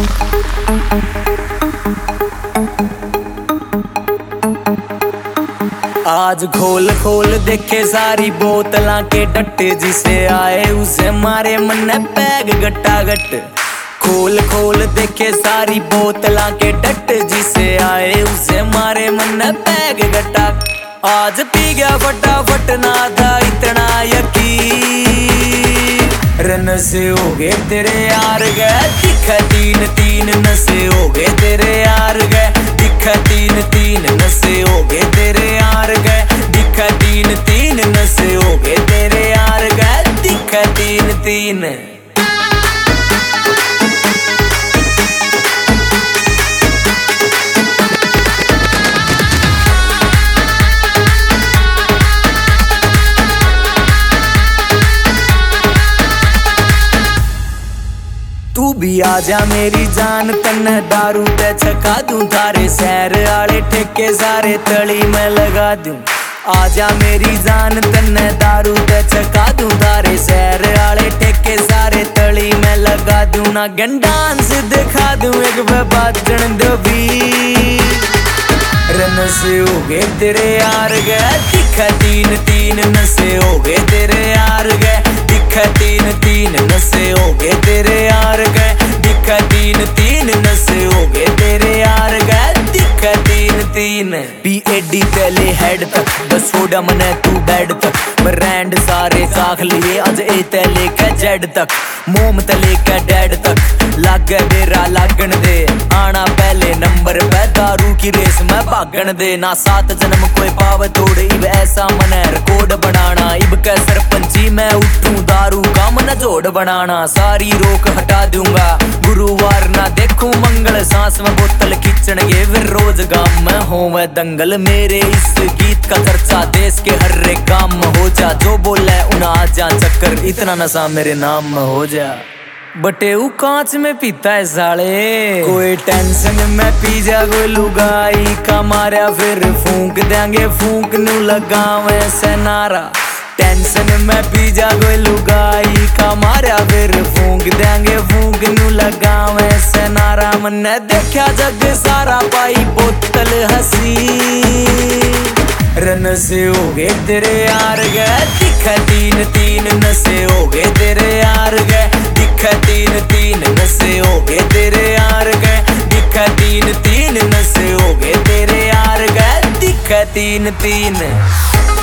आज खोल खोल देखे सारी बोतलां के डट्टे, जिसे आए उसे मारे मन पैग गट्टा गट। खोल खोल देखे सारी बोतलां के डट्टे, जिसे आए उसे मारे मन पैग गट्टा। आज पी गया फटाफट ना था इतना यकीन, नशे हो गए तेरे यार गए दिखा तीन तीन, नशे हो गए तेरे यार गए दिखा तीन तीन, नशे हो गए तेरे यार गए दिखा तीन तीन, नशे हो गए तेरे यार गए दिखा तीन तीन। तू भी आजा मेरी जान, तन्ने दारू ते छका दूं, थारे शहर आले ठेके सारे तली में लगा दूं। आजा मेरी जान, तन्ने दारू ते छका दूं, थारे शहर आले ठेके सारे तली में लगा दूं। ना डांस दिखा दूं एक बाजन दो भी, नशे हो गए तेरे यार गए दिखा तीन तीन, नशे हो गए तेरे यार गए दिखा तीन तीन, नशे हो गए तेरे यार गए दिखा तीन तीन, नशे हो गए तेरे यार गए दिखा तीन तीन। PAD पहले हेड तक बस छोड़ा मने तू बेड तक, ब्रांड सारे साख लिए आज ए तले के जेड तक, मोम तले के डेड तक। लागे बेरा लागन दे आना पहले नंबर पे, दारू की रेस में भागन दे ना सात जन्म कोई पाव तोड़। इब ऐसा मने रिकॉर्ड बनाना, इब के सरपंची मैं उठूं दारू का मन जोड़ बनाना। सारी रोक हटा दूंगा गुरुवार ना देखूं मंगल, सांस में बोतल खींचणगे फिर रोज गाम में होवे दंगल। मेरे इस गीत का चर्चा देश के हर एक गांव में हो जा, जो बोले उन्हें आ जा चक्कर, इतना नशा मेरे नाम में हो जा। बटे वो कांच में पीता है साले, कोई टेंशन में पी जा कोई लुगाई का मारा, फिर फूंक देंगे फूंक नू लगावे से नारा। टेंशन में पी जा कोई लुगाई का मारा, फिर फूंक देंगे फूंक नू लगावे से नारा। मन्ने देखा जग सारा पाई बोतल हसी, नशे हो गए तेरे यार गए दिखा तीन तीन, नशे हो गए तेरे यार गए दिखा तीन तीन, नशे हो गए तेरे यार गए दिखा तीन तीन, नशे हो गए तेरे यार गए दिखा तीन तीन।